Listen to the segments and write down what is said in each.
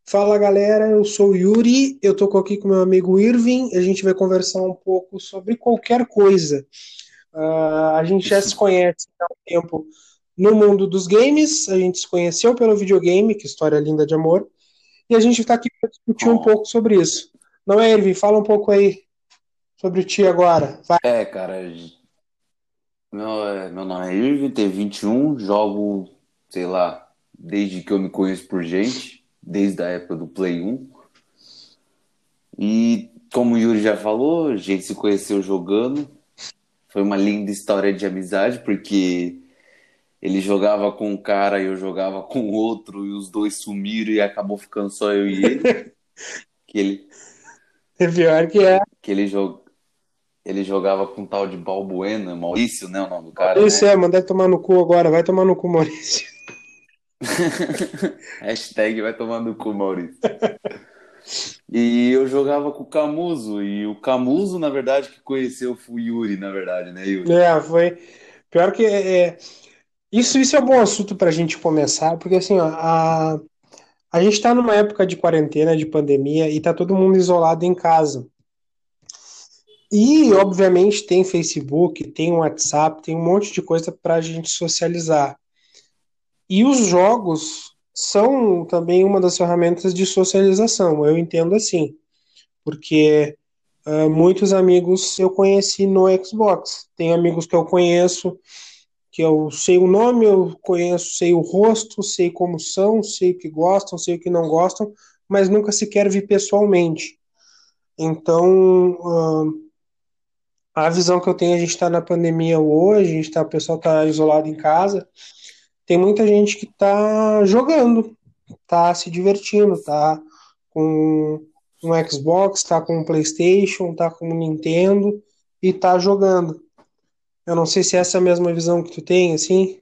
Fala galera, eu sou o Yuri, eu tô aqui com meu amigo Irving, a gente vai conversar um pouco sobre qualquer coisa. A gente já se conhece há um tempo no mundo dos games, a gente se conheceu pelo videogame, que história linda de amor, e a gente está aqui para discutir um Ó, pouco sobre isso. Não é, Irving? Fala um pouco aí sobre ti agora. Vai. cara, meu nome é Irving, tenho 21, jogo, sei lá, desde que eu me conheço por gente, desde a época do Play 1. E como o Yuri já falou, a gente se conheceu jogando. Foi uma linda história de amizade, porque ele jogava com um cara e eu jogava com outro, e os dois sumiram e acabou ficando só eu e ele. Que ele, É pior que é. que ele, jo- ele jogava com um tal de Balbuena, Maurício, né? O nome do cara, Maurício né? é, mandar tomar no cu agora, vai tomar no cu, Maurício. Hashtag vai tomar no cu, Maurício. E eu jogava com o Camuso, e o Camuso, na verdade, que conheceu foi o Yuri, na verdade, né, Yuri? É, foi. Pior que isso é um bom assunto para a gente começar, porque assim, ó, a gente está numa época de quarentena, de pandemia, e está todo mundo isolado em casa. E, obviamente, tem Facebook, tem WhatsApp, tem um monte de coisa para a gente socializar. E os jogos são também uma das ferramentas de socialização, eu entendo assim, porque muitos amigos eu conheci no Xbox. Tem amigos que eu conheço, que eu sei o nome, eu conheço, sei o rosto, sei como são, sei o que gostam, sei o que não gostam, mas nunca sequer vi pessoalmente. Então, a visão que eu tenho, a gente está na pandemia hoje, o pessoal está isolado em casa, tem muita gente que está jogando, está se divertindo, está com um Xbox, está com um PlayStation, está com um Nintendo e está jogando. Eu não sei se é essa é a mesma visão que tu tem, assim.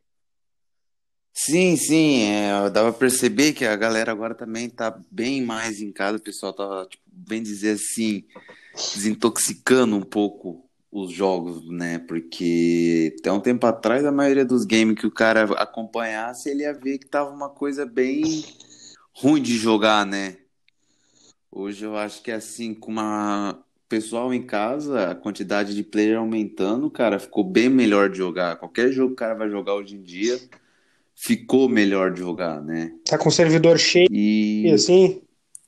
Sim, sim, dá pra perceber que a galera agora também tá bem mais em casa, o pessoal tá, tipo, bem dizer assim, desintoxicando um pouco os jogos, né? Porque até um tempo atrás, a maioria dos games que o cara acompanhasse, ele ia ver que tava uma coisa bem ruim de jogar, né? Hoje eu acho que assim, com uma pessoal em casa, a quantidade de player aumentando, cara, ficou bem melhor de jogar. Qualquer jogo que o cara vai jogar hoje em dia, ficou melhor de jogar, né? Tá com o servidor cheio, E assim.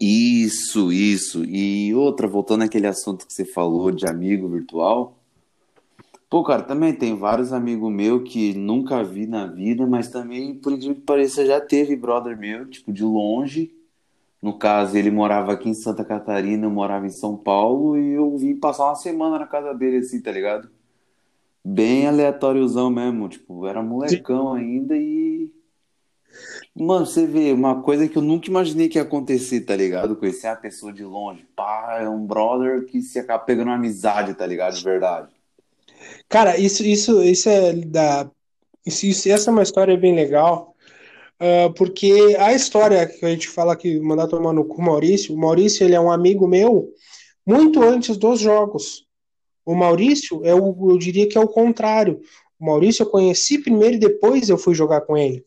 isso. E outra, voltando àquele assunto que você falou de amigo virtual. Pô, cara, também tem vários amigos meus que nunca vi na vida, mas também, por incrível que pareça, já teve brother meu, tipo, de longe. No caso, ele morava aqui em Santa Catarina, eu morava em São Paulo, e eu vim passar uma semana na casa dele, assim, tá ligado? Bem aleatóriozão mesmo, tipo, era molecão ainda e. Mano, você vê, uma coisa que eu nunca imaginei que ia acontecer, tá ligado? Conhecer a pessoa de longe. Pá, é um brother que se acaba pegando uma amizade, tá ligado? De verdade. Cara, isso é da. Essa é uma história bem legal, porque a história que a gente fala que mandar tomar no cu o Maurício ele é um amigo meu muito antes dos jogos. O Maurício, eu diria que é o contrário. O Maurício eu conheci primeiro e depois eu fui jogar com ele.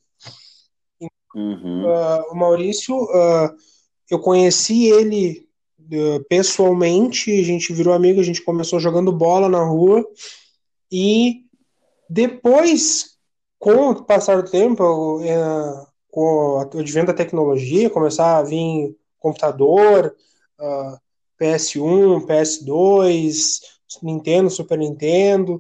Uhum. O Maurício, eu conheci ele pessoalmente, a gente virou amigo, a gente começou jogando bola na rua e depois, com o passar do tempo, com o advento da tecnologia, começar a vir computador, PS1, PS2, Nintendo, Super Nintendo,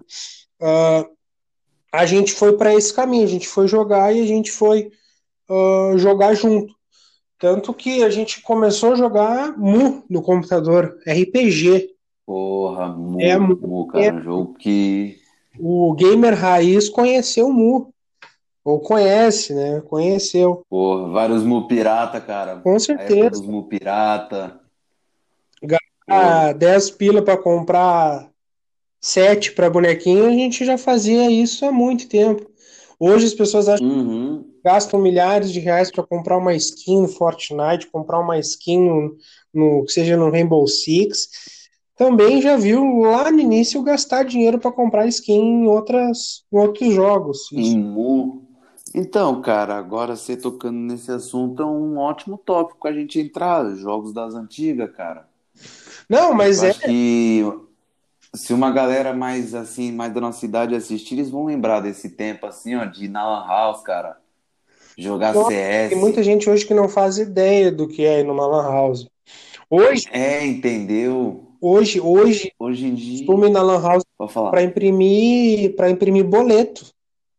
a gente foi para esse caminho, a gente foi jogar e a gente foi jogar junto. Tanto que a gente começou a jogar Mu no computador, RPG. Porra, É a Mu. cara, um jogo que. O gamer raiz conheceu o Mu, ou conhece, né? Conheceu. Porra, vários Mu pirata, cara. Com A época certeza. dos Mu pirata. Porra. Gastar 10 pila para comprar 7 para bonequinho, a gente já fazia isso há muito tempo. Hoje as pessoas acham Uhum. que gastam milhares de reais para comprar uma skin no Fortnite, comprar uma skin que seja no Rainbow Six. Também já viu lá no início gastar dinheiro para comprar skin em outros jogos. Em Isso Mu. Então, cara, agora você tocando nesse assunto é um ótimo tópico a gente entrar, jogos das antigas, cara. Não, Eu mas é. acho que se uma galera mais assim, mais da nossa idade assistir, eles vão lembrar desse tempo assim, ó, de ir na Lan House, cara, jogar Nossa, tem muita CS. gente hoje que não faz ideia do que é ir numa lan house. Hoje, É, entendeu? hoje, Hoje em costume dia, ir na lan house vou falar. para imprimir boleto.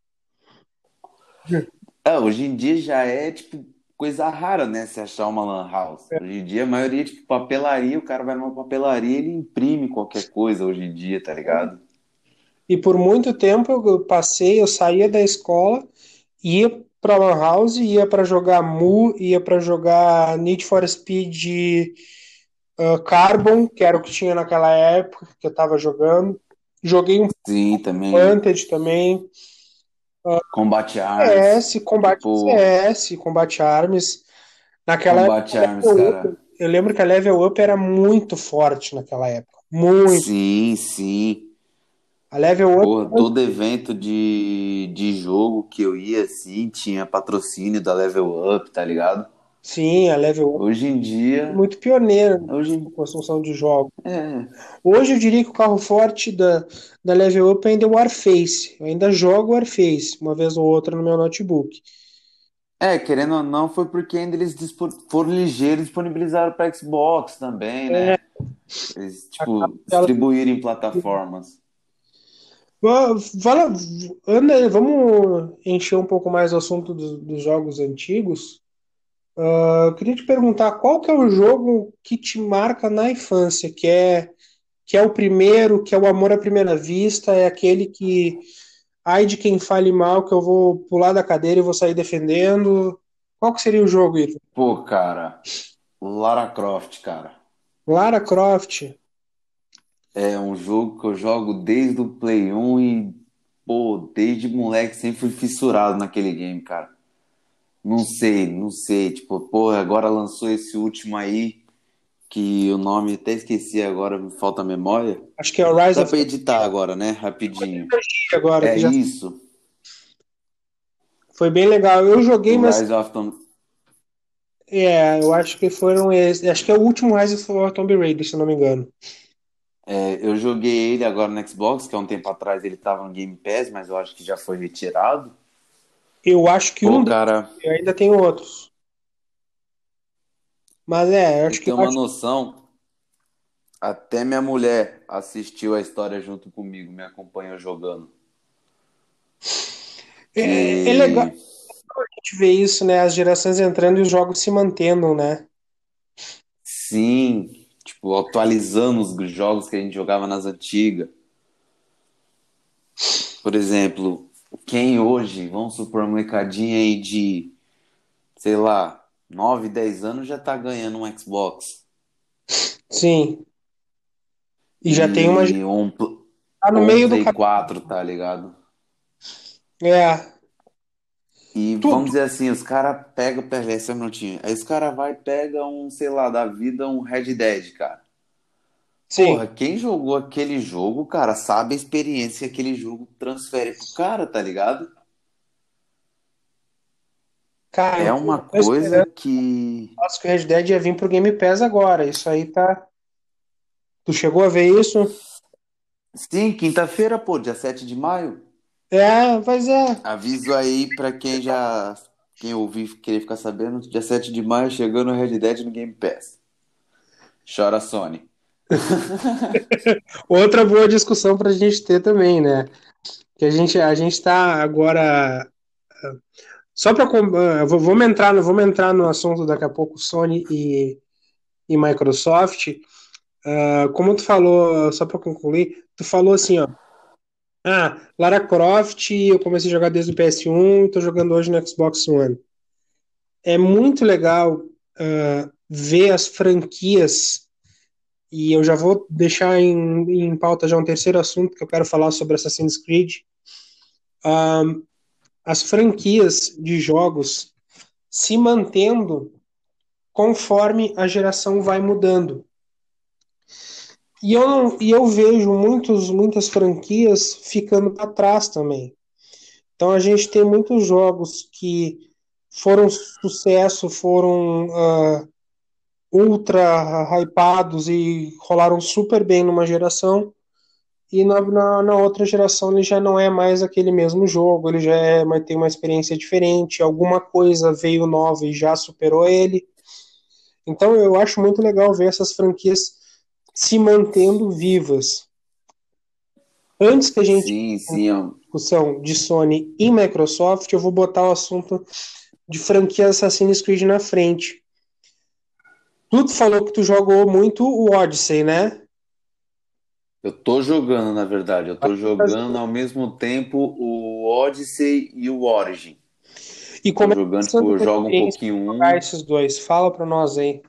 É, hoje em dia já é tipo coisa rara, né? Se achar uma lan house. Hoje em dia a maioria tipo papelaria, o cara vai numa papelaria e ele imprime qualquer coisa hoje em dia, tá ligado? E por muito tempo eu saía da escola, ia para lan house, ia para jogar Mu, ia para jogar Need for Speed Carbon, que era o que tinha naquela época que eu estava jogando. Joguei um Sim, também Wanted também. Combate Arms, tipo Combate Arms. Naquela época, Combate Arms, cara. eu lembro que a Level Up era muito forte naquela época. Muito. Sim, sim. A Level Up, Porra, todo evento de jogo que eu ia assim tinha patrocínio da Level Up, tá ligado? sim, a Level Up Hoje em é dia, muito pioneira hoje na em- construção de jogos. é, Hoje eu diria que o carro forte da Level Up ainda é o Warface. Eu ainda jogo Warface, uma vez ou outra no meu notebook. querendo ou não, foi porque ainda eles foram ligeiros e disponibilizaram para Xbox também, É, né? Eles, acaba tipo, que ela- distribuíram em plataformas. Fala, Ana, vamos encher um pouco mais o assunto dos jogos antigos. Eu queria te perguntar qual que é o jogo que te marca na infância, que é o primeiro, que é o amor à primeira vista, é aquele que, ai de quem fale mal, que eu vou pular da cadeira e vou sair defendendo. Qual que seria o jogo, Ito? Pô, cara, Lara Croft, cara. Lara Croft. É um jogo que eu jogo desde o Play 1 e, pô, desde moleque sempre fui fissurado naquele game, cara. Não sei, não sei. Tipo, pô, agora lançou esse último aí, que o nome até esqueci agora, me falta a memória. Acho que é o Rise Dá of pra editar agora, né? Rapidinho. agora, É que já isso. foi bem legal. Eu joguei, O mas Rise of Tomb... eu acho que foram esses. Acho que é o último Rise of Tomb Raider, se eu não me engano. eu joguei ele agora no Xbox, que há um tempo atrás ele tava no Game Pass, mas eu acho que já foi retirado. Eu acho que Pô, um deles, cara, eu ainda tem outros. Mas pra você acho que ter uma noção, até minha mulher assistiu a história junto comigo, me acompanhou jogando. é legal Que a gente ver isso, né? As gerações entrando e os jogos se mantendo, né? sim, tipo, atualizando os jogos que a gente jogava nas antigas. Por exemplo, quem hoje, vamos supor, uma molecadinha aí de, sei lá, 9 10 anos já tá ganhando um Xbox. Sim. E já tem uma E um, tá no ou um meio do Play caminho. 4, tá ligado? É, E vamos tudo. dizer assim, os caras pegam, pega esse minutinho. Aí os caras vai e pega um, sei lá, da vida, um Red Dead, cara. Sim. Porra, quem jogou aquele jogo, cara, sabe a experiência que aquele jogo transfere pro cara, tá ligado? Cara, É eu uma tô coisa esperando que. que o Red Dead ia vir pro Game Pass agora. Isso aí tá. Tu chegou a ver isso? Sim, quinta-feira, pô, dia 7 de maio. É, mas é. Aviso aí pra quem já. Quem ouvir querer ficar sabendo, dia 7 de maio chegando o Red Dead no Game Pass. Chora Sony. Outra boa discussão pra gente ter também, né? Que a gente tá agora. Só pra. Vamos entrar no assunto daqui a pouco, Sony e Microsoft. Como tu falou, só pra concluir, tu falou assim, ó. Lara Croft, eu comecei a jogar desde o PS1 e tô jogando hoje no Xbox One. É muito legal ver as franquias, e eu já vou deixar em pauta já um terceiro assunto que eu quero falar sobre Assassin's Creed. As franquias de jogos se mantendo conforme a geração vai mudando. E eu vejo muitas franquias ficando para trás também. Então a gente tem muitos jogos que foram sucesso, foram ultra hypados e rolaram super bem numa geração, e na outra geração ele já não é mais aquele mesmo jogo, ele já tem uma experiência diferente, alguma coisa veio nova e já superou ele. Então eu acho muito legal ver essas franquias se mantendo vivas. Antes que a gente Sim, sim, ó. discussão de Sony e Microsoft, eu vou botar o assunto de franquia Assassin's Creed na frente. Tu falou que tu jogou muito o Odyssey, né? Eu tô jogando, na verdade. Eu tô jogando ao mesmo tempo o Odyssey e o Origin. E Tô como é que tá jogando, sendo tipo, a eu tua jogo um experiência pouquinho de jogar um. esses dois? Fala pra nós aí.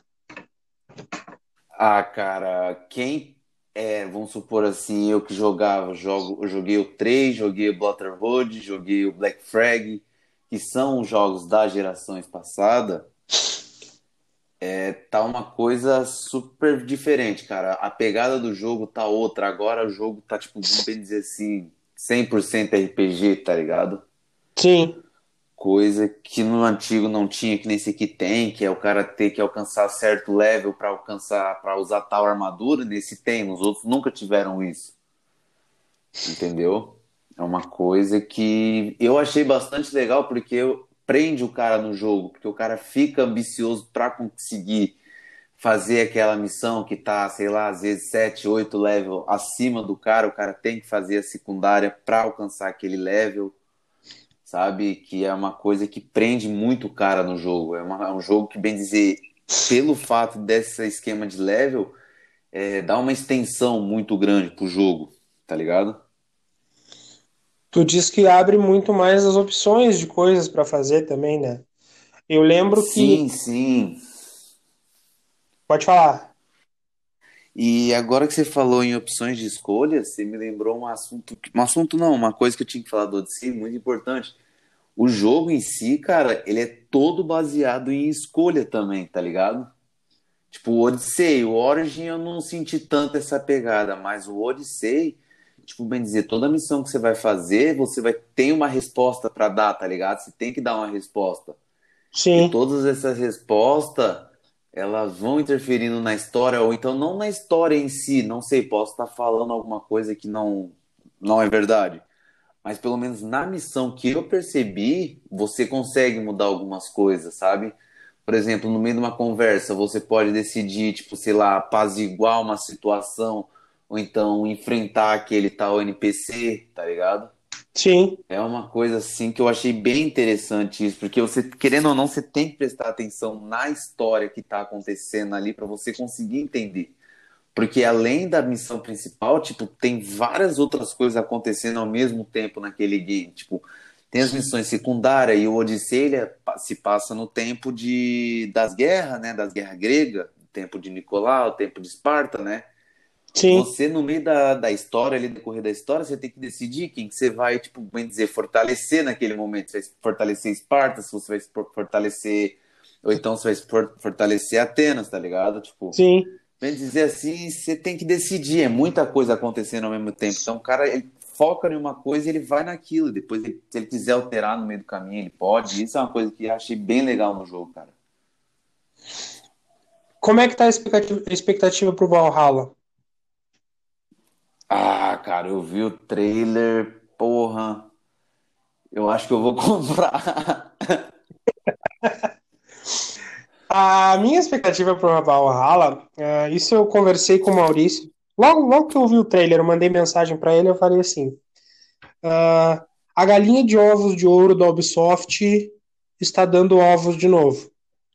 Ah, cara, vamos supor assim, eu que jogava, eu joguei o 3, joguei o Brotherhood, joguei o Black Flag, que são jogos das gerações passadas, tá uma coisa super diferente, cara. A pegada do jogo tá outra. Agora o jogo tá, tipo, vamos bem dizer assim, 100% RPG, tá ligado? Sim, Coisa que no antigo não tinha, que nesse aqui tem, que é o cara ter que alcançar certo level para alcançar, para usar tal armadura, nesse tem, nos outros nunca tiveram isso, entendeu? É uma coisa que eu achei bastante legal porque prende o cara no jogo, porque o cara fica ambicioso para conseguir fazer aquela missão que tá, sei lá, às vezes 7, 8 level acima do cara, o cara tem que fazer a secundária para alcançar aquele level, sabe? Que é uma coisa que prende muito o cara no jogo. É um jogo que, bem dizer, pelo fato desse esquema de level, dá uma extensão muito grande pro jogo, tá ligado? tu diz que abre muito mais as opções de coisas pra fazer também, né? Eu lembro que. Sim, sim. Pode falar. E agora que você falou em opções de escolha, você me lembrou um assunto não, uma coisa que eu tinha que falar do Odyssey, muito importante. O jogo em si, cara, ele é todo baseado em escolha também, tá ligado? Tipo, o Odyssey, o Origin eu não senti tanto essa pegada, mas o Odyssey, tipo, bem dizer, toda missão que você vai fazer, você vai ter uma resposta pra dar, tá ligado? Você tem que dar uma resposta. E Sim, todas essas respostas, elas vão interferindo na história, ou então não na história em si, não sei, posso estar falando alguma coisa que não é verdade. Mas pelo menos na missão que eu percebi, você consegue mudar algumas coisas, sabe? Por exemplo, no meio de uma conversa, você pode decidir, tipo, sei lá, apaziguar uma situação, ou então enfrentar aquele tal NPC, tá ligado? sim. É uma coisa assim que eu achei bem interessante isso, porque você, querendo ou não, você tem que prestar atenção na história que tá acontecendo ali para você conseguir entender. Porque além da missão principal, tipo, tem várias outras coisas acontecendo ao mesmo tempo naquele game. Tipo, tem as missões secundárias e o Odisseia se passa no tempo das guerras, né? Das guerras gregas, tempo de Nicolau, tempo de Esparta, né? Sim. Você, no meio da história, ali, no decorrer da história, você tem que decidir quem que você vai, tipo, bem dizer, fortalecer naquele momento. Se vai fortalecer Esparta, se você vai fortalecer. Ou então se vai fortalecer Atenas, tá ligado? Tipo, Sim. bem dizer assim, você tem que decidir, é muita coisa acontecendo ao mesmo tempo. Então o cara ele foca em uma coisa e ele vai naquilo. Depois, se ele quiser alterar no meio do caminho, ele pode. Isso é uma coisa que eu achei bem legal no jogo, cara. Como é que tá a expectativa pro Valhalla? Ah, cara, eu vi o trailer, porra. Eu acho que eu vou comprar. A minha expectativa pro Valhalla, isso eu conversei com o Maurício. Logo que eu vi o trailer, eu mandei mensagem pra ele, eu falei assim: a galinha de ovos de ouro da Ubisoft está dando ovos de novo.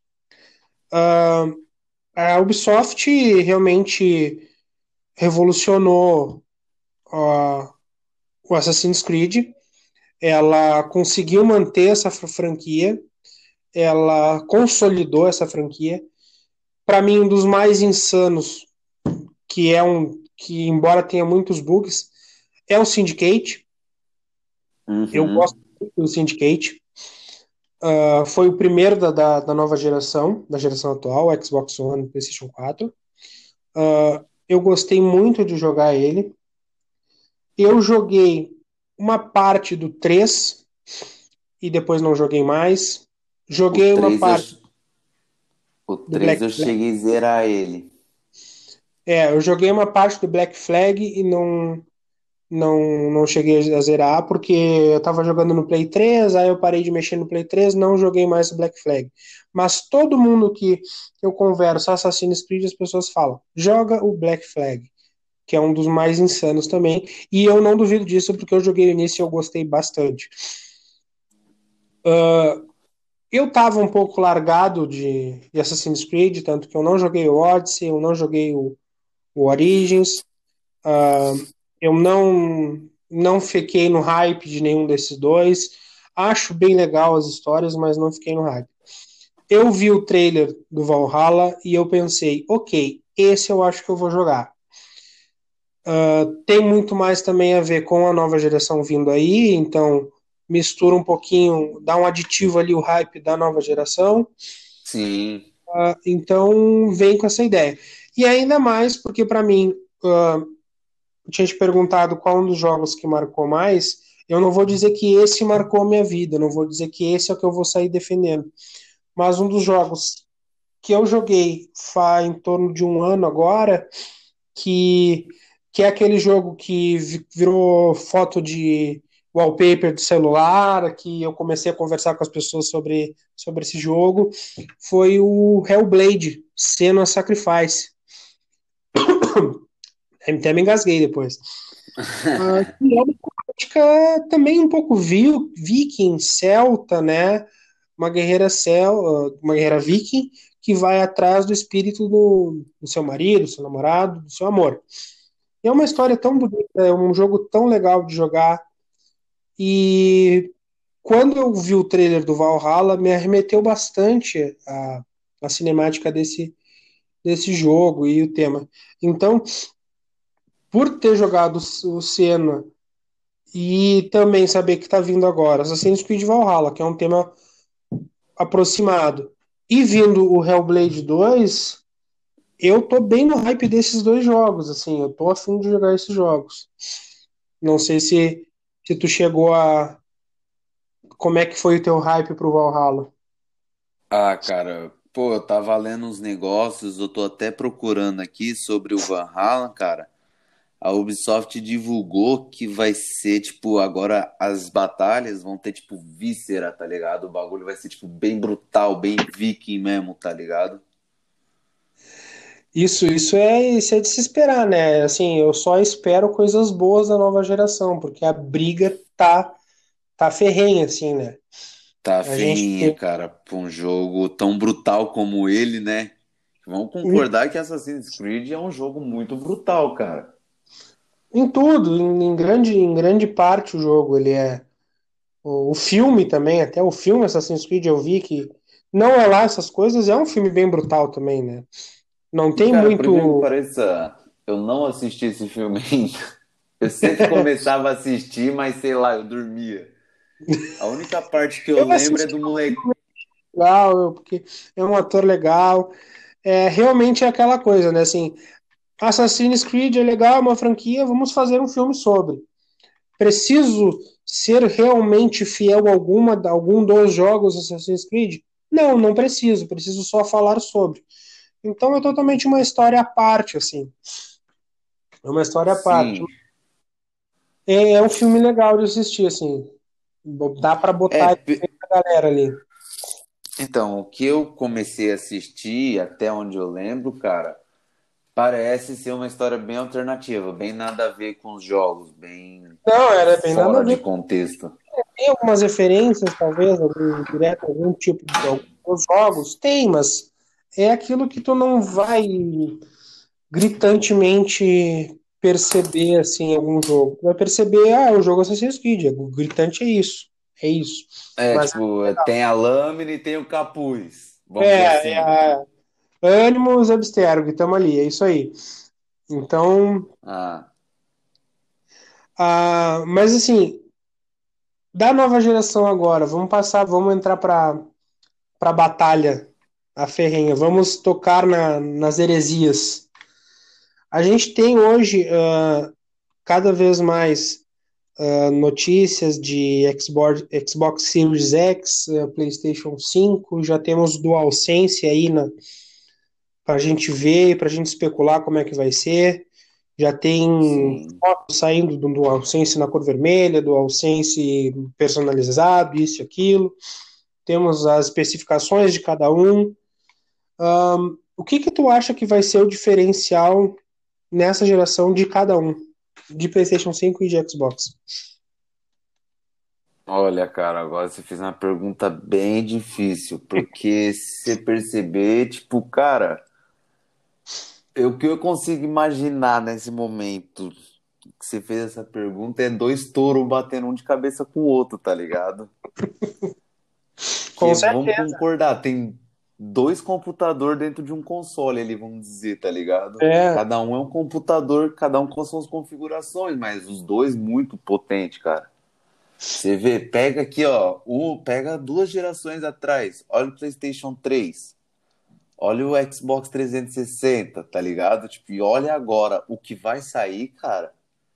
A Ubisoft realmente revolucionou o Assassin's Creed. Ela conseguiu manter essa franquia, ela consolidou essa franquia. Para mim, um dos mais insanos, que embora tenha muitos bugs, é o Syndicate. Eu gosto Uhum. muito do Syndicate. Foi o primeiro da nova geração, da geração atual, Xbox One, PlayStation 4. Eu gostei muito de jogar ele. Eu joguei uma parte do 3, e depois não joguei mais. O Joguei uma 3 eu, parte o do 3 Black eu Flag. cheguei a zerar ele. Eu joguei uma parte do Black Flag e não cheguei a zerar, porque eu tava jogando no Play 3, aí eu parei de mexer no Play 3, não joguei mais o Black Flag. Mas todo mundo que eu converso Assassin's Creed, as pessoas falam, joga o Black Flag, que é um dos mais insanos também, e eu não duvido disso, porque eu joguei o início e eu gostei bastante. Eu tava um pouco largado de Assassin's Creed, tanto que eu não joguei o Odyssey, eu não joguei o Origins, eu não fiquei no hype de nenhum desses dois. Acho bem legal as histórias, mas não fiquei no hype. Eu vi o trailer do Valhalla e eu pensei, ok, esse eu acho que eu vou jogar. Tem muito mais também a ver com a nova geração vindo aí, então mistura um pouquinho, dá um aditivo ali o hype da nova geração. Sim. Então vem com essa ideia. E ainda mais porque para mim, eu tinha te perguntado qual um dos jogos que marcou mais. Eu não vou dizer que esse marcou a minha vida, não vou dizer que esse é o que eu vou sair defendendo. Mas um dos jogos que eu joguei faz em torno de um ano agora, que, que é aquele jogo que virou foto de wallpaper do celular, que eu comecei a conversar com as pessoas sobre esse jogo, foi o Hellblade, Senua Sacrifice. Até me engasguei depois. Que é uma temática também um pouco viking, celta, né? Uma guerreira viking que vai atrás do espírito do seu marido, do seu namorado, do seu amor. E é uma história tão bonita, é um jogo tão legal de jogar. E quando eu vi o trailer do Valhalla, me arremeteu bastante a cinemática desse jogo e o tema. Então, por ter jogado o Senna e também saber que está vindo agora Assassin's Creed Valhalla, que é um tema aproximado, e vindo o Hellblade 2, eu tô bem no hype desses dois jogos, assim, eu tô afim de jogar esses jogos. Não sei se tu chegou a... Como é que foi o teu hype pro Valhalla? Ah, cara, pô, eu tava lendo uns negócios, eu tô até procurando aqui sobre o Valhalla, cara. A Ubisoft divulgou que vai ser, tipo, agora as batalhas vão ter, tipo, víscera, tá ligado? O bagulho vai ser, tipo, bem brutal, bem viking mesmo, tá ligado? Isso é de se esperar, né? Assim, eu só espero coisas boas da nova geração, porque a briga tá ferrenha, assim, né? Tá A gente ferrinha, tem cara, pra um jogo tão brutal como ele, né? Vamos concordar que Assassin's Creed é um jogo muito brutal, cara. em tudo, em grande parte o jogo, ele é o filme também, até o filme Assassin's Creed eu vi que não é lá essas coisas, é um filme bem brutal também, né? Não E, tem cara, por incrível que muito. pareça, eu não assisti esse filme ainda. Eu sempre começava a assistir, mas sei lá, eu dormia. A única parte que eu Eu lembro é assisti do moleque. legal, porque é um ator legal. Realmente é aquela coisa, né? Assim, Assassin's Creed é legal, é uma franquia, vamos fazer um filme sobre. Preciso ser realmente fiel a algum dos jogos Assassin's Creed? Não, não preciso. Preciso só falar sobre. Então é totalmente uma história à parte, assim. É uma história à parte. Sim. É um filme legal de assistir, assim. Dá pra É, botar a galera ali. então, o que eu comecei a assistir, até onde eu lembro, cara, parece ser uma história bem alternativa, bem nada a ver com os jogos, bem Não, era bem nada a fora de ver. contexto. Tem algumas referências, talvez, algum direto, algum tipo de alguns jogos. Tem, mas é aquilo que tu não vai gritantemente perceber assim em algum jogo. Tu vai perceber, o jogo Assassin's Creed, o gritante é isso. É isso. É, Mas tipo, tem a lâmina e tem o capuz, vamos dizer é assim. a Animus Abstergo, que estamos ali, é isso aí. Então, Ah, mas assim, da nova geração agora, vamos entrar para batalha, a ferrenha, vamos tocar nas heresias. A gente tem hoje, cada vez mais, notícias de Xbox Series X, PlayStation 5, já temos DualSense aí para a gente ver, para a gente especular como é que vai ser. Já tem Sim. fotos saindo do DualSense na cor vermelha, DualSense personalizado, isso e aquilo. Temos as especificações de cada um. O que tu acha que vai ser o diferencial nessa geração de cada um, de PlayStation 5 e de Xbox? Olha, cara, agora você fez uma pergunta bem difícil, porque se você perceber, tipo, cara, o que eu consigo imaginar nesse momento que você fez essa pergunta é dois touros batendo um de cabeça com o outro, tá ligado? Com Que vamos certeza. concordar, tem dois computadores dentro de um console ali, vamos dizer, tá ligado? É, Cada um é um computador, cada um com suas configurações, mas os dois muito potentes, cara. Você vê, pega aqui, ó, pega 2 gerações atrás, olha o PlayStation 3, olha o Xbox 360, tá ligado? Tipo, e olha agora o que vai sair, cara.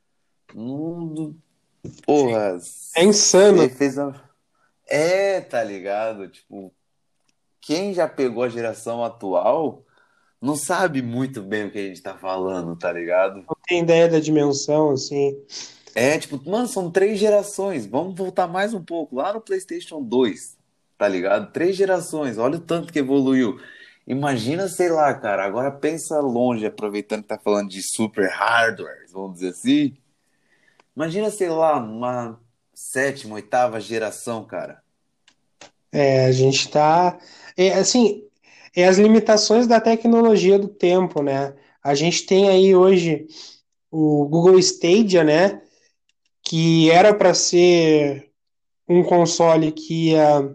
Não, porra, é insano. você fez a. É, tá ligado? Tipo, quem já pegou a geração atual não sabe muito bem o que a gente tá falando, tá ligado? Não tem ideia da dimensão, assim. É, tipo, mano, são 3 gerações. Vamos voltar mais um pouco, lá no PlayStation 2, tá ligado? 3 gerações, olha o tanto que evoluiu. Imagina, sei lá, cara, agora pensa longe, aproveitando que tá falando de super hardware, vamos dizer assim. Imagina, sei lá, uma sétima, oitava geração, cara. A gente tá. Assim, as limitações da tecnologia do tempo, né? A gente tem aí hoje o Google Stadia, né? Que era para ser um console que ia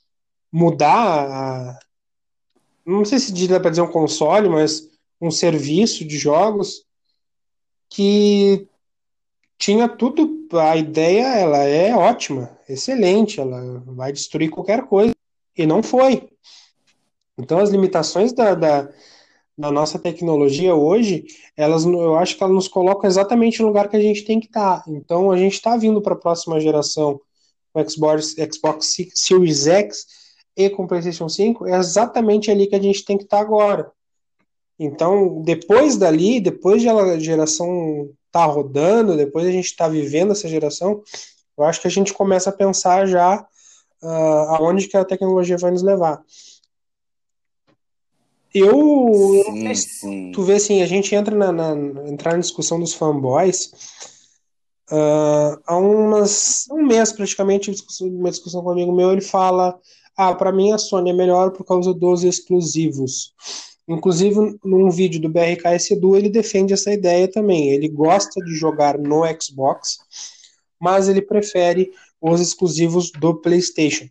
mudar. Não sei se dá para dizer um console, mas um serviço de jogos que tinha tudo. A ideia, ela é ótima, excelente, ela vai destruir qualquer coisa. E não foi. Então, as limitações da nossa tecnologia hoje, eu acho que elas nos colocam exatamente no lugar que a gente tem que estar. Então, a gente está vindo para a próxima geração com o Xbox Series X e com o PlayStation 5, é exatamente ali que a gente tem que estar agora. Então, depois dali, depois de a geração estar rodando, depois a gente estar vivendo essa geração, eu acho que a gente começa a pensar já aonde que a tecnologia vai nos levar. Eu não sei Sim, se tu sim. vê assim, a gente entra entrar na discussão dos fanboys. Há um mês praticamente, uma discussão com um amigo meu, ele fala: Ah, para mim a Sony é melhor por causa dos exclusivos. Inclusive, num vídeo do BRKS Edu, ele defende essa ideia também. Ele gosta de jogar no Xbox, mas ele prefere os exclusivos do PlayStation.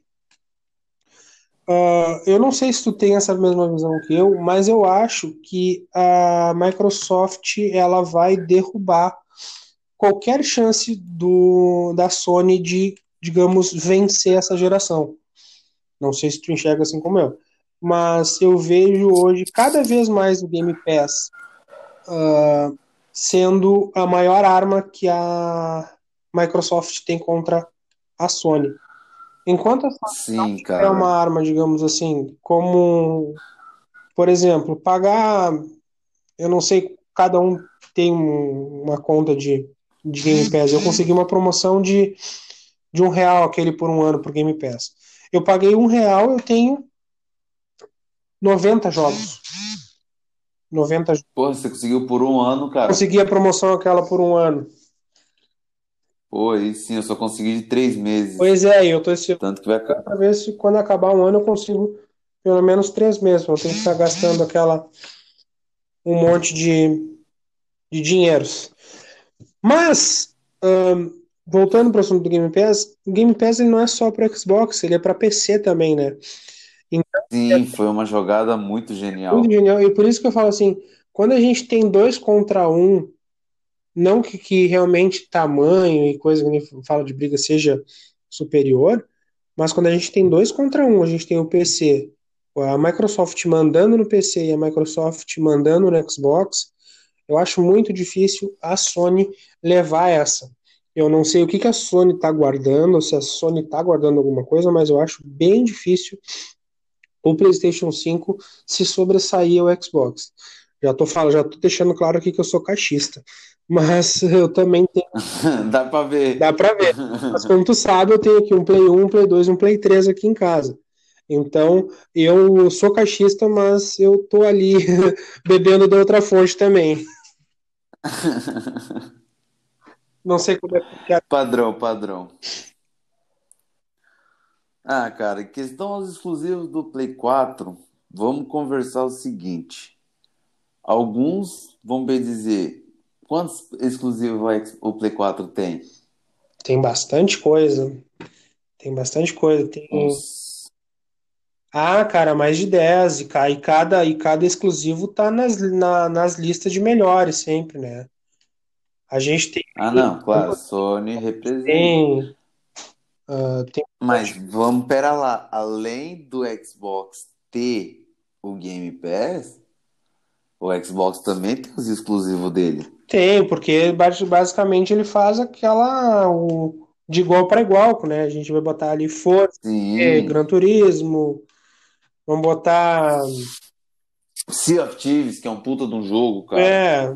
Eu não sei se tu tem essa mesma visão que eu, mas eu acho que a Microsoft ela vai derrubar qualquer chance da Sony de, digamos, vencer essa geração. Não sei se tu enxerga assim como eu, mas eu vejo hoje cada vez mais o Game Pass sendo a maior arma que a Microsoft tem contra a Sony. Enquanto a Sony não Sim, tiver uma cara. arma, digamos assim, como, por exemplo, pagar, eu não sei, cada um tem uma conta de Game Pass. Eu consegui uma promoção de R$ 1 aquele por um ano por Game Pass. Eu paguei R$ 1, eu tenho 90 jogos. 90 Pô, você conseguiu por um ano, cara. Consegui a promoção aquela por um ano. Pô, aí sim, eu só consegui de 3 meses. Pois é, eu tô esse Tanto que vai. para ver se quando acabar um ano eu consigo pelo menos 3 meses. Eu tenho que ficar gastando um monte de dinheiros. Mas, voltando para o assunto do Game Pass, o Game Pass ele não é só para Xbox, ele é para PC também, né? Então, Sim, foi uma jogada muito muito genial. genial. E por isso que eu falo assim, quando a gente tem dois contra um, não que realmente tamanho e coisa que a gente fala de briga seja superior, mas quando a gente tem dois contra um, a gente tem o PC, a Microsoft mandando no PC e a Microsoft mandando no Xbox, eu acho muito difícil a Sony levar essa. Eu não sei o que que a Sony está guardando, ou se a Sony está guardando alguma coisa, mas eu acho bem difícil o PlayStation 5 se sobressair ao Xbox. Já tô deixando claro aqui que eu sou caixista, mas eu também tenho, Dá pra dá ver. para ver. Mas como tu sabe, eu tenho aqui um Play 1, um Play 2 e um Play 3 aqui em casa. Então, eu sou caixista, mas eu tô ali bebendo de outra fonte também. Não sei como é que é. Padrão, padrão. Ah, cara, questão aos exclusivos do Play 4, vamos conversar o seguinte. Alguns vão bem dizer, quantos exclusivos o Play 4 tem? Tem bastante coisa. Tem bastante coisa. Tem. Uns... Ah, cara, mais de 10. E cada exclusivo tá nas listas de melhores sempre, né? A gente tem. Ah, não, claro, Sony representa. Tem, tem Mas vamos pera lá, além do Xbox ter o Game Pass, o Xbox também tem os exclusivos dele. Tem, porque basicamente ele faz de igual para igual, né? A gente vai botar ali Forza, Gran Sim. Turismo, vamos botar. Sea of Thieves, que é um puta de um jogo, cara. É,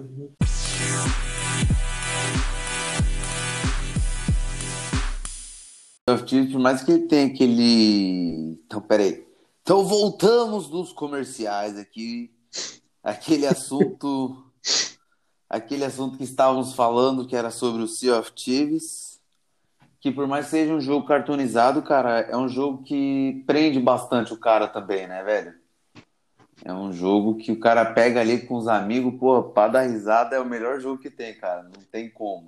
Sea of Thieves, por mais que ele tenha aquele. Então, peraí. Então voltamos dos comerciais aqui. Aquele assunto. Aquele assunto que estávamos falando, que era sobre o Sea of Thieves. Que por mais que seja um jogo cartoonizado, cara, é um jogo que prende bastante o cara também, né, velho? É um jogo que o cara pega ali com os amigos, pô, pra dar risada é o melhor jogo que tem, cara. Não tem como.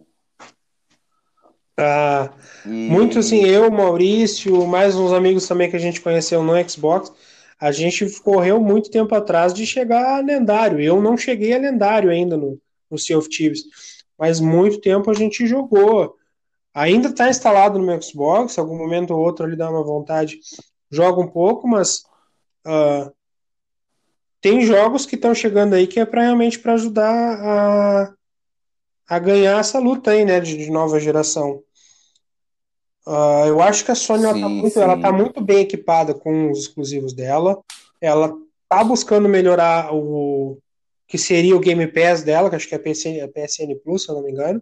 ah, muito assim, E eu, Maurício, mais uns amigos também que a gente conheceu no Xbox, a gente correu muito tempo atrás de chegar a lendário. Eu não cheguei a lendário ainda no Sea of Thieves, mas muito tempo a gente jogou. Ainda está instalado no meu Xbox, algum momento ou outro ele dá uma vontade, joga um pouco, mas tem jogos que estão chegando aí que é realmente para ajudar a ganhar essa luta aí, né, de nova geração. Eu acho que a Sony sim, ela tá sim. muito bem equipada com os exclusivos dela. Ela tá buscando melhorar o que seria o Game Pass dela, que acho que é a PSN Plus, se eu não me engano.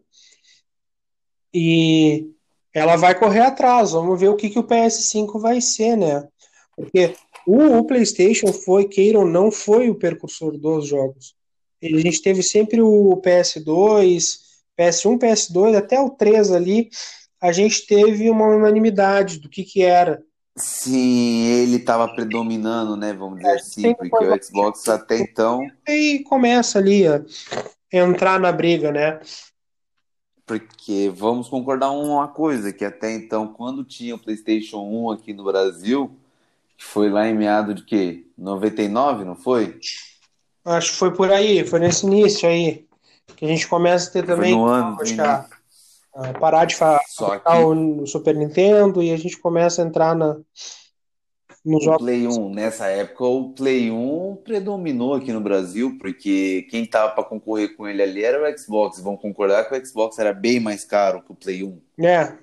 E ela vai correr atrás. Vamos ver o que o PS5 vai ser, né? Porque o PlayStation foi, queira ou não, foi o precursor dos jogos. A gente teve sempre o PS2, PS1, PS2, até o 3 ali, a gente teve uma unanimidade do que era. Sim, ele estava predominando, né? Vamos dizer A gente assim, tem porque depois o Xbox até então, e começa ali a entrar na briga, né? porque vamos concordar uma coisa, que até então, quando tinha o PlayStation 1 aqui no Brasil, que foi lá em meado de quê? 99, não foi? Acho que foi por aí, foi nesse início aí, que a gente começa a ter Foi também, no ano, no acho que início. parar de Só fabricar que o Super Nintendo e a gente começa a entrar nos o jogos. Play 1, nessa época, o Play 1 predominou aqui no Brasil, porque quem tava para concorrer com ele ali era o Xbox. Vão concordar que o Xbox era bem mais caro que o Play 1. É,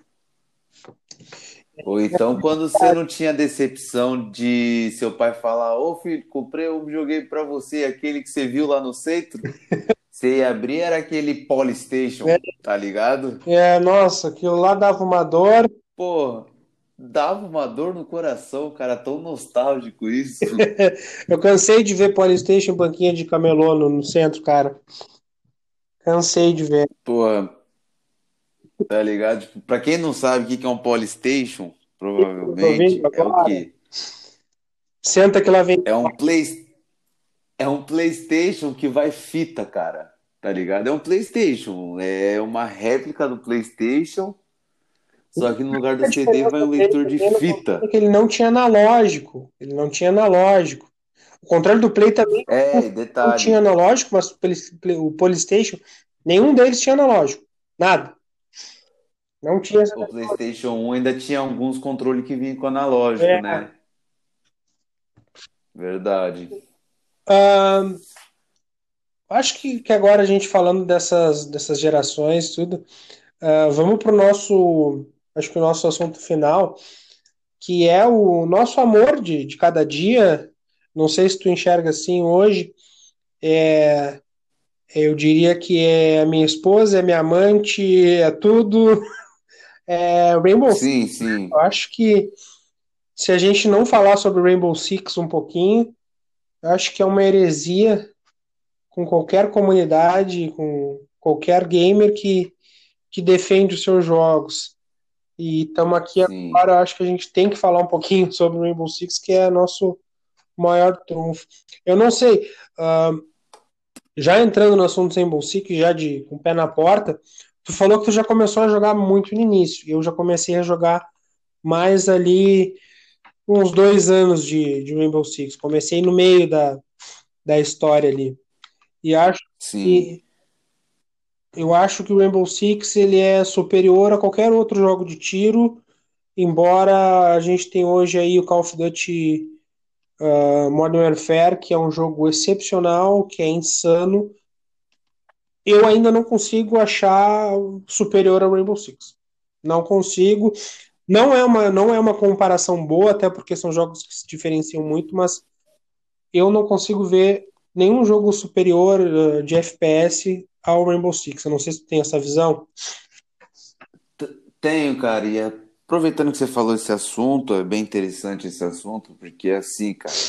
Ou então, quando você não tinha decepção de seu pai falar: Ô filho, comprei um videogame pra você, aquele que você viu lá no centro. Você ia abrir, era aquele Polystation, tá ligado? nossa, aquilo lá dava uma dor. Pô, dava uma dor no coração, cara, tão nostálgico isso. Eu cansei de ver PlayStation banquinha de camelô no centro, cara. Cansei de ver. Pô, tá ligado? Tipo, pra quem não sabe o que que é um Polystation, Eu tô vendo provavelmente é o agora. quê? Senta que lá vem. É um Play, é um PlayStation que vai fita, cara. Tá ligado? É um PlayStation, é uma réplica do PlayStation, só que no lugar do A CD vai diferença um dele leitor de também no controle é fita. que ele não tinha analógico. Ele não tinha analógico. O controle do Play também É, e não tinha detalhe, analógico, mas o PlayStation, nenhum deles tinha analógico. Nada. Não tinha essa o PlayStation 1 ainda tinha alguns controles que vinham com analógico, é, né? Verdade. ah, acho que agora a gente falando dessas gerações, tudo. Vamos para o nosso, acho que o nosso assunto final, que é o nosso amor de cada dia. Não sei se tu enxerga assim hoje. Eu diria que é a minha esposa, é minha amante, é tudo. É Rainbow Six. Sim, Eu sim, acho que se a gente não falar sobre Rainbow Six um pouquinho, eu acho que é uma heresia com qualquer comunidade, com qualquer gamer que defende os seus jogos. E estamos aqui sim. agora, eu acho que a gente tem que falar um pouquinho sobre o Rainbow Six, que é nosso maior trunfo. Eu não sei, já entrando no assunto do Rainbow Six, já com o pé na porta, tu falou que tu já começou a jogar muito no início. Eu já comecei a jogar mais ali uns 2 anos de Rainbow Six. Comecei no meio da história ali. E Sim. que eu acho que o Rainbow Six ele é superior a qualquer outro jogo de tiro, embora a gente tenha hoje aí o Call of Duty Modern Warfare, que é um jogo excepcional, que é insano. Eu ainda não consigo achar superior ao Rainbow Six. Não consigo. Não é uma comparação boa, até porque são jogos que se diferenciam muito, mas eu não consigo ver nenhum jogo superior de FPS ao Rainbow Six. Eu não sei se tu tem essa visão. Tenho, cara, e aproveitando que você falou esse assunto, é bem interessante esse assunto, porque é assim, cara,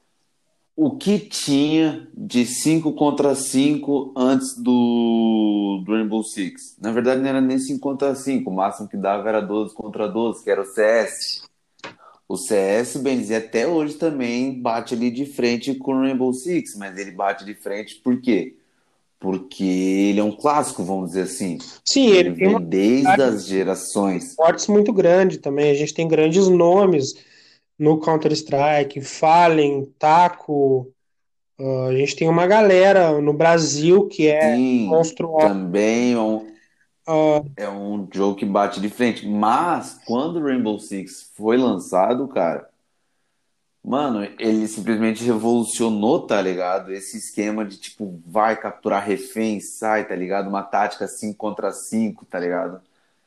o que tinha de 5 contra 5 antes do Rainbow Six? Na verdade, não era nem 5 contra 5, o máximo que dava era 12 contra 12, que era o CS. O CS, bem dizer, até hoje também bate ali de frente com o Rainbow Six, mas ele bate de frente por quê? Porque ele é um clássico, vamos dizer assim. Sim, Ele ele tem uma vem desde as gerações. portes muito grande também. A gente tem grandes nomes no Counter-Strike, Fallen, Taco. A gente tem uma galera no Brasil que é Sim, monstruosa. também Ah, é um jogo que bate de frente. Mas quando o Rainbow Six foi lançado, cara, mano, ele simplesmente revolucionou, tá ligado? Esse esquema de tipo, vai capturar refém, sai, tá ligado? Uma tática 5 contra 5, tá ligado?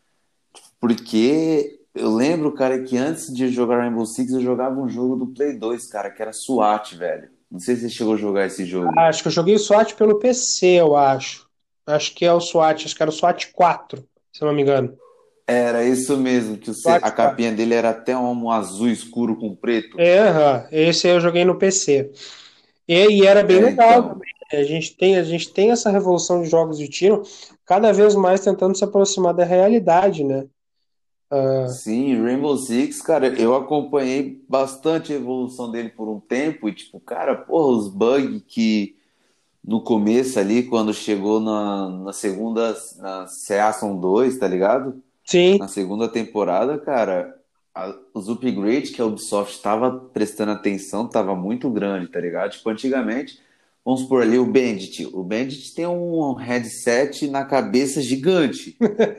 Porque eu lembro, cara, que antes de jogar Rainbow Six eu jogava um jogo do Play 2, cara, que era SWAT, velho. Não sei se você chegou a jogar esse jogo. acho que eu joguei o SWAT pelo PC, eu acho. Acho que é o SWAT, acho que era o SWAT 4, se eu não me engano. Era isso mesmo, que SWAT a 4. capinha dele era até um azul escuro com preto. Aham, esse aí eu joguei no PC. E era bem É, legal então. também. A gente tem essa revolução de jogos de tiro cada vez mais tentando se aproximar da realidade, né? Sim, Rainbow Six, cara, eu acompanhei bastante a evolução dele por um tempo e, tipo, cara, porra, os bugs que no começo ali, quando chegou na segunda, na Season 2, tá ligado? Sim. Na segunda temporada, cara, os upgrades que a Ubisoft estava prestando atenção tava muito grande, tá ligado? Tipo, antigamente, vamos por ali o Bandit. O Bandit tem um headset na cabeça gigante.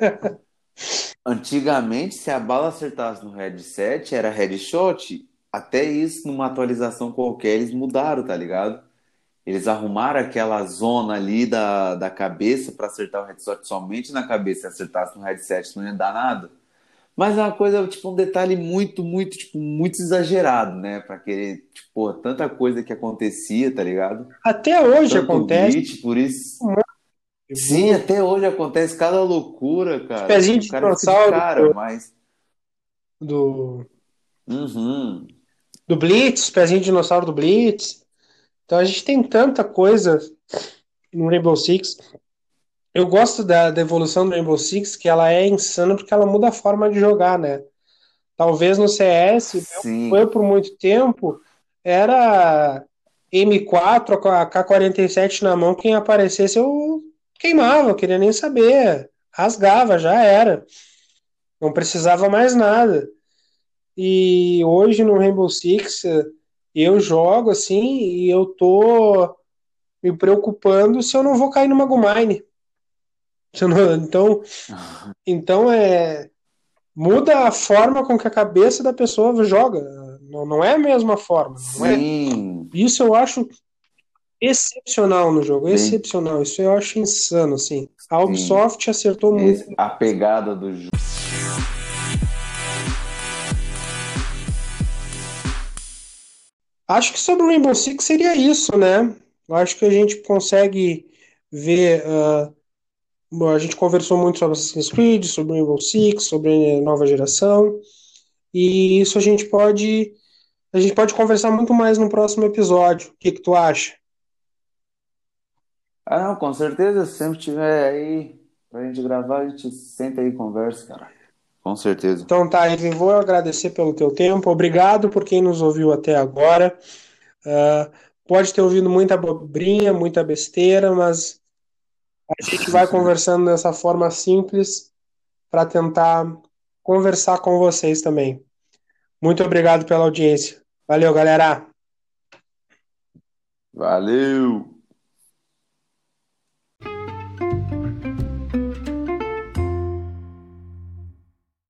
Antigamente, se a bala acertasse no headset, era headshot. Até isso, numa atualização qualquer, eles mudaram, tá ligado? Eles arrumaram aquela zona ali da cabeça para acertar o headshot somente na cabeça. Se acertasse no headset, não ia dar nada. Mas é uma coisa, tipo, um detalhe muito, tipo, muito exagerado, né? Pra querer, tipo, pô, tanta coisa que acontecia, tá ligado? Até hoje Tanto acontece glitch, por isso. um monte de Sim, bug. até hoje acontece cada loucura, Os cara, que pezinhos o de cara fica de dinossauro cara, mas. do, Uhum. do Blitz, os pezinhos de dinossauro do Blitz. Então a gente tem tanta coisa no Rainbow Six. Eu gosto da evolução do Rainbow Six, que ela é insana porque ela muda a forma de jogar, né? Talvez no CS, eu Sim. por muito tempo, era M4, a K-47 na mão, quem aparecesse eu queimava, eu queria nem saber. Rasgava, já era. Não precisava mais nada. E hoje no Rainbow Six eu jogo assim e eu tô me preocupando se eu não vou cair numa Gumine. Então muda a forma com que a cabeça da pessoa joga. Não é a mesma forma. Não é. Sim. Isso eu acho. excepcional no jogo, Bem, excepcional. Isso eu acho insano, assim. A sim, Ubisoft acertou muito. a pegada do jogo. Acho que sobre o Rainbow Six seria isso, né? Eu acho que a gente consegue ver. A gente conversou muito sobre Assassin's Creed, sobre o Rainbow Six, sobre a nova geração. E isso a gente pode conversar muito mais no próximo episódio. O que que tu acha? Ah, não, com certeza, se sempre tiver aí pra gente gravar, a gente senta aí e conversa, cara. Com certeza. Então tá, Ivan, vou agradecer pelo teu tempo. Obrigado por quem nos ouviu até agora. Ah, pode ter ouvido muita bobrinha, muita besteira, mas a gente vai conversando dessa forma simples para tentar conversar com vocês também. Muito obrigado pela audiência. Valeu, galera! Valeu!